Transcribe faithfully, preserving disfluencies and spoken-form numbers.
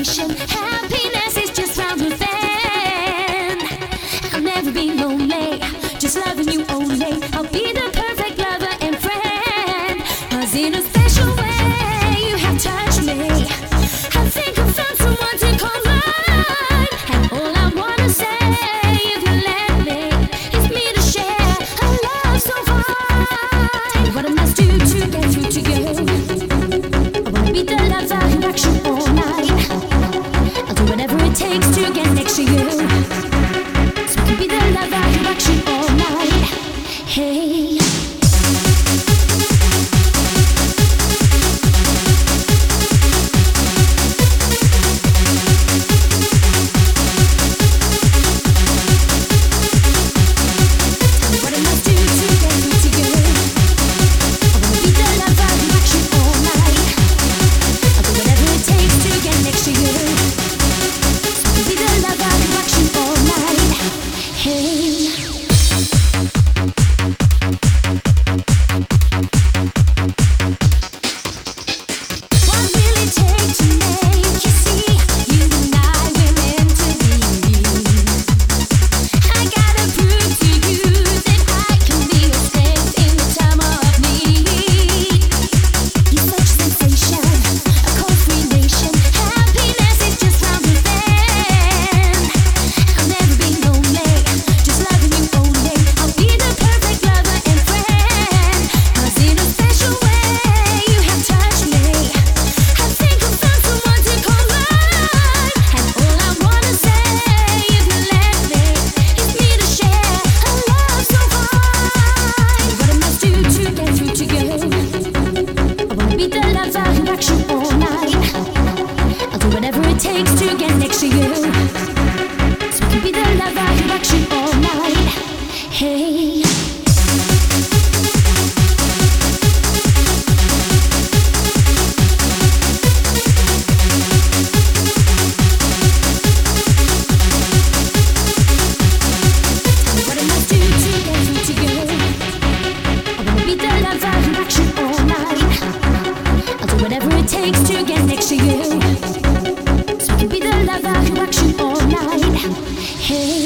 sensation. Happiness is just round within. I'll never be lonely, just loving you only. I'll be the perfect lover and friend. 'Cause in a special way you have touched me. I think I found someone to call mine. And all I wanna say, if you let me, is me to share a love so fine. What I must do to get through to you. I wanna be the lover who rocks you all night. I'll do whatever it takes to get next to you, so I can be the lover who rocks you all night. Hey. Takes to get next to you, so I can be the lover who rocks you all night. Hey.